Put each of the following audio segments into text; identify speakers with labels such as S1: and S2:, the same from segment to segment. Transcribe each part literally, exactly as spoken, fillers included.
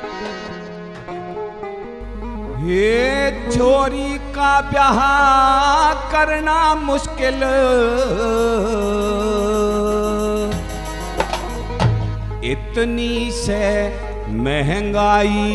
S1: ये छोरी का ब्याह करना मुश्किल, इतनी से महंगाई,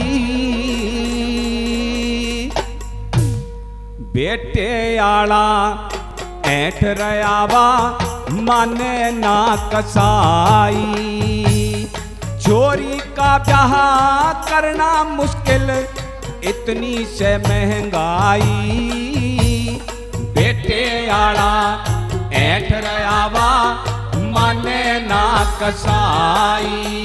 S1: बेटे आला ऐठ रयावा माने ना कसाई। छोरी का ब्याह करना मुश्किल, इतनी से महंगाई, बेटे आला ऐठ रयावा माने ना कसाई।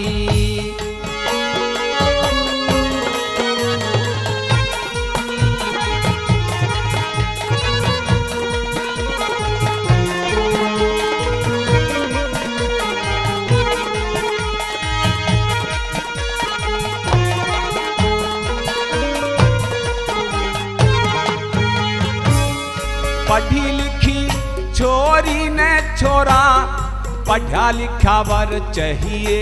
S1: पढ़ी लिखी छोरी ने छोरा पढ़ा लिखा वर चाहिए,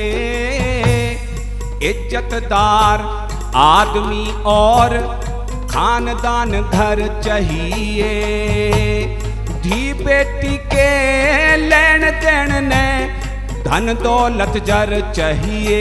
S1: इज्जतदार आदमी और खानदान घर चाहिए। धी बेटी के लेन देन ने धन दौलत जर चाहिए,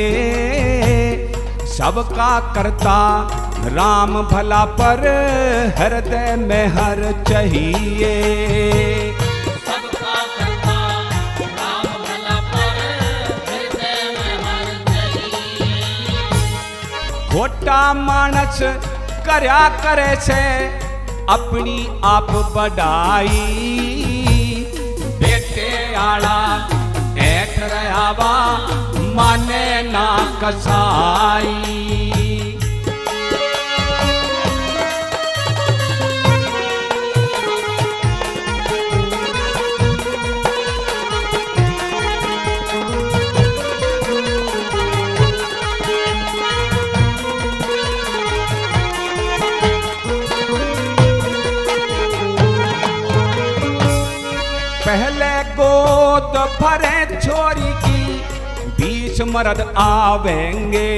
S1: सबका करता राम भला पर हृदय में हर चाहिए।
S2: सबका करता राम भला पर हृदय में हर चाहिए।
S1: खोटा मानस करया करे से अपनी आप बढ़ाई, बेटे आला ऐठ रयावा माने ना कसाई। पहले गोद भरे छोरी की बीस मर्द आवेंगे,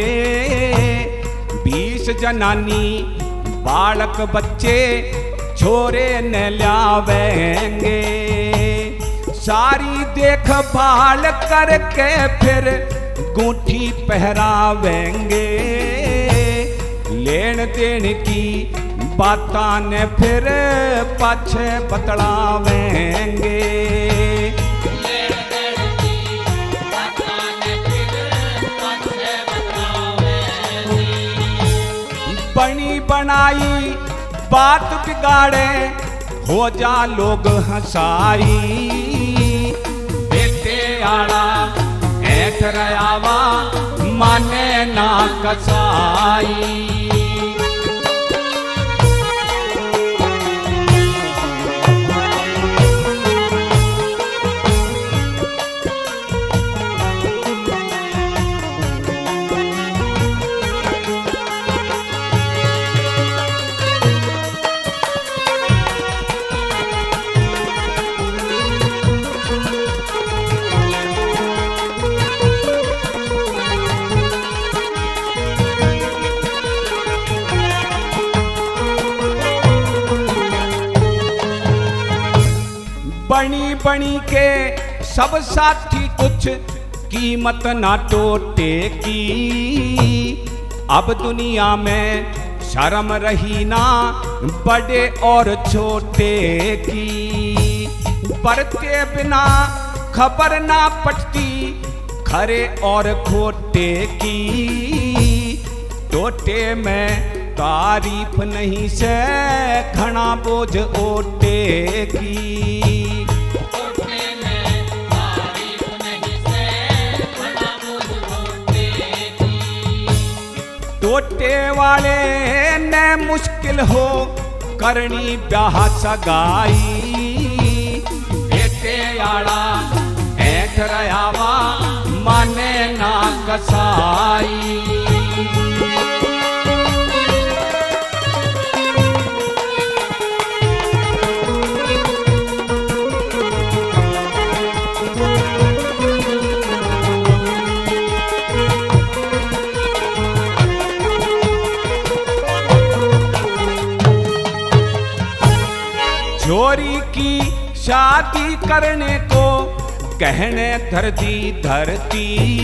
S1: बीस जनानी बालक बच्चे छोरे न लावेंगे। सारी देखभाल करके फिर गूंठी पहरावेंगे, लेन देन की बातां ने फिर पाछे बतलावेंगे।
S2: लेन देन की बातां ने फिर पाछे बतलावेंगे।
S1: बनी बनाई बात बिगाड़े हो जा लोग हंसाई, बेटे आला ऐठ रयावा माने ना कसाई। बनी बनी के सब साथी कुछ कीमत ना टोटे की, अब दुनिया में शर्म रही ना बड़े और छोटे की। बरते बिना खबर ना पटती खरे और खोटे की, टोटे में तारीफ नहीं से घना बोझ ओटे की। टोटे वाले ने मुश्किल हो करनी ब्याह सगाई, बेटे आला ऐठ रयावा माने ना कसाई। की शादी करने को कहने धरती धरती,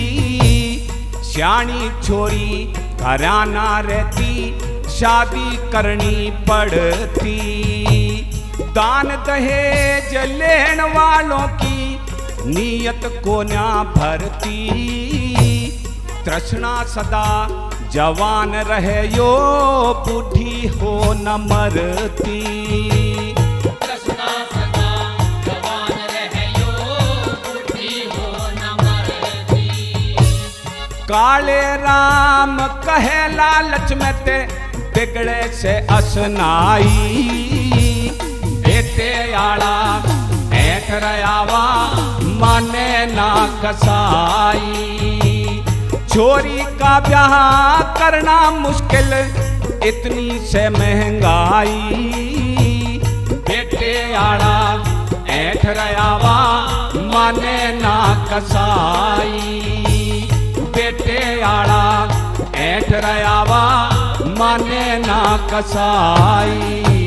S1: श्याणी छोरी घराना रहती, शादी करनी पड़ती। दान दहेज लेन वालों की नीयत को ना भरती, तृष्णा सदा जवान रहे यो बूढ़ी हो न मरती।
S2: तृष्णा सदा जवान रहे यो बूढ़ी हो न मरती।
S1: काले राम कहे लालच में ते बिगड़े से असनाई, बेटे आला ऐठ रयावा माने ना कसाई। छोरी का ब्याह करना मुश्किल इतनी से महंगाई, बेटे आड़ा ऐठ रयावा माने ना कसाई। बेटे आड़ा ऐठ रयावा माने ना कसाई।